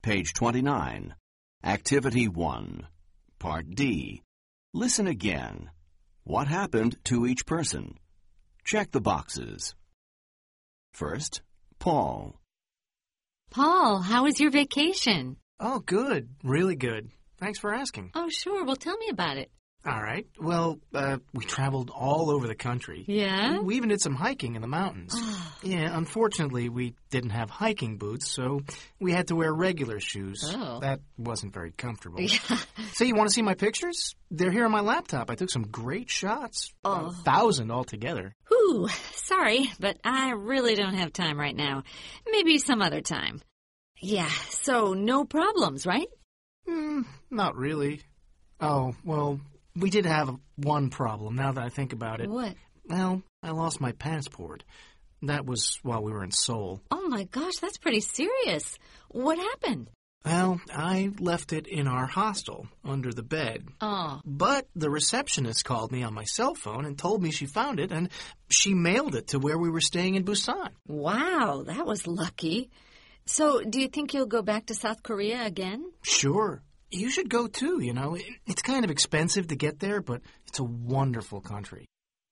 Page 29. Activity 1. Part D. Listen again. What happened to each person? Check the boxes. First, Paul. Paul, how was your vacation? Oh, good. Really good. Thanks for asking. Oh, sure. Well, tell me about it. All right. Well, we traveled all over the country. Yeah? We even did some hiking in the mountains. Yeah, unfortunately, we didn't have hiking boots, so we had to wear regular shoes. Oh. That wasn't very comfortable. Yeah. So you want to see my pictures? They're here on my laptop. I took some great shots. Oh. 1,000 altogether. Whew, sorry, but I really don't have time right now. Maybe some other time. Yeah, so no problems, right? Not really. Oh, well, we did have one problem, now that I think about it. What? Well, I lost my passport. That was while we were in Seoul. Oh my gosh, that's pretty serious. What happened? Well, I left it in our hostel, under the bed. Oh. But the receptionist called me on my cell phone and told me she found it, and she mailed it to where we were staying in Busan. Wow, that was lucky. So, do you think you'll go back to South Korea again? Sure. You should go too, you know. It's kind of expensive to get there, but it's a wonderful country.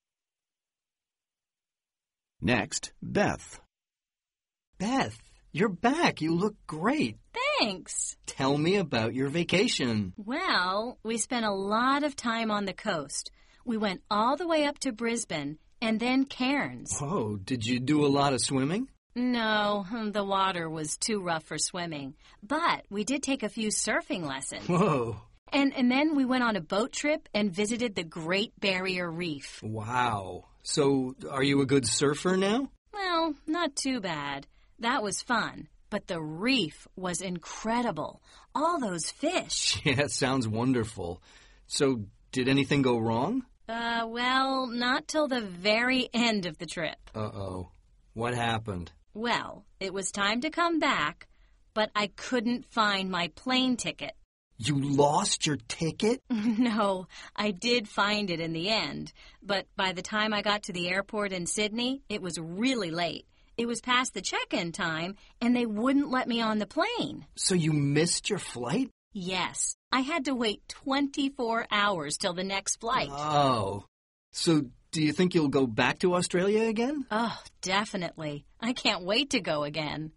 Next, Beth. Beth, you're back. You look great. Thanks. Tell me about your vacation. Well, we spent a lot of time on the coast. We went all the way up to Brisbane and then Cairns. Whoa, did you do a lot of swimming? No, the water was too rough for swimming. But we did take a few surfing lessons. Whoa. And then we went on a boat trip and visited the Great Barrier Reef. Wow. So, are you a good surfer now? Well, not too bad. That was fun. But the reef was incredible. All those fish. Yeah, sounds wonderful. So, did anything go wrong? Well, not till the very end of the trip. Uh-oh. What happened? Well, it was time to come back, but I couldn't find my plane ticket. You lost your ticket? No, I did find it in the end, but by the time I got to the airport in Sydney, it was really late. It was past the check-in time, and they wouldn't let me on the plane. So you missed your flight? Yes, I had to wait 24 hours till the next flight. Oh. So do you think you'll go back to Australia again? Oh, definitely. I can't wait to go again.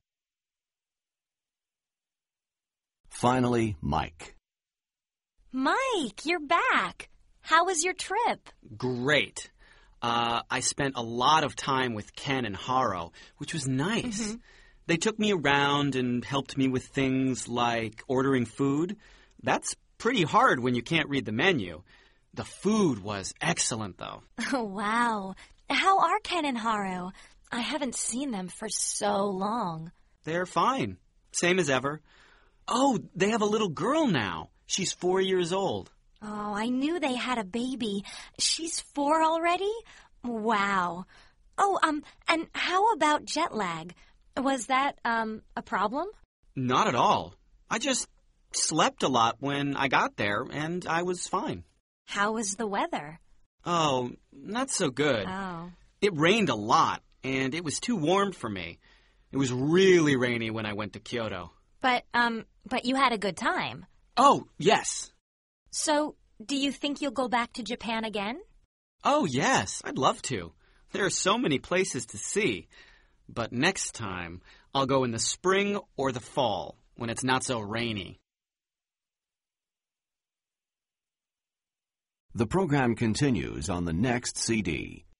Finally, Mike. Mike, you're back. How was your trip? Great. I spent a lot of time with Ken and Haro, which was nice. They took me around and helped me with things like ordering food. That's pretty hard when you can't read the menu. The food was excellent, though. Oh, wow. How are Ken and Haru? I haven't seen them for so long. They're fine. Same as ever. Oh, they have a little girl now. She's 4 years old. Oh, I knew they had a baby. She's 4 already? Wow. Oh, and how about jet lag? Was that, a problem? Not at all. I just slept a lot when I got there, and I was fine. How was the weather? Oh, not so good. Oh. It rained a lot, and it was too warm for me. It was really rainy when I went to Kyoto. But you had a good time. Oh, yes. So, do you think you'll go back to Japan again? Oh, yes, I'd love to. There are so many places to see. But next time, I'll go in the spring or the fall, when it's not so rainy. The program continues on the next CD.